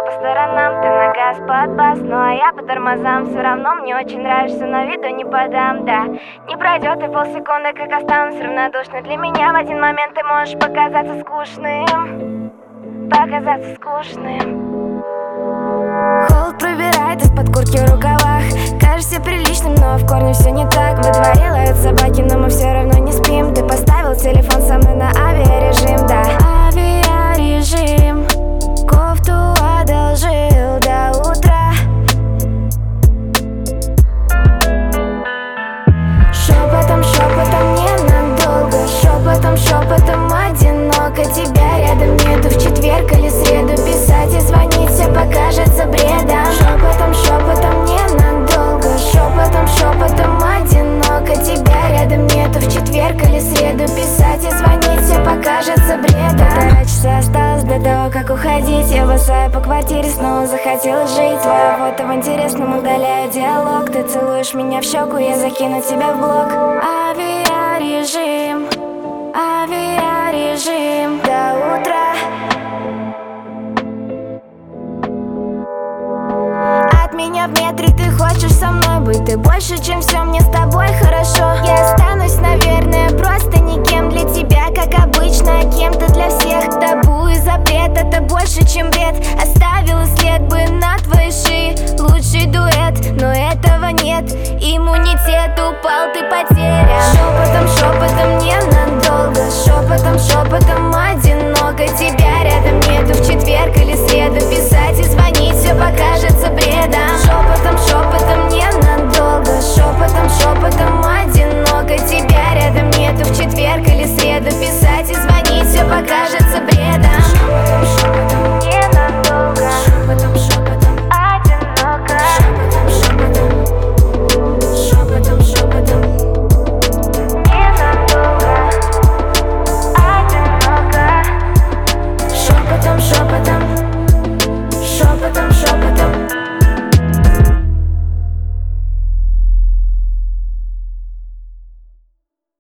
по сторонам, ты на газ под бас, ну а я по тормозам. Все равно мне очень нравишься, но виду не подам, да. Не пройдет и полсекунды, как останусь равнодушной. Для меня в один момент ты можешь показаться скучным. Показаться скучным. Холод пробирает из-под куртки в рукавах. Кажешься приличным, но в корне все не так. Во дворе лают собаки, но мы все равно не спим. Ты поставил телефон со мной на авиарежим, да. Авиарежим. Кофту одолжил до утра. Шепотом, шепотом ненадолго. Шепотом, шепотом одиноко. Тебя рядом нету в четверг или среду. Писать и звонить все покажется бредом. Шепотом, шепотом ненадолго. Шепотом, шепотом одиноко. Тебя рядом нету в четверг или среду. Писать и звонить все покажется бредом. 1,5 часа осталось до того, как уходить. Я босая по квартире, снова захотелось жить. Твое фото в интересном, удаляю диалог. Ты целуешь меня в щеку, я закину тебя в блог. Авиарежим. Авиарежим до утра. От меня в метре ты хочешь со мной быть. Ты больше, чем все, мне с тобой хорошо. Я останусь, наверное, просто никем для тебя, как обычно, а кем-то для всех. Табу и запрет, это больше, чем бред.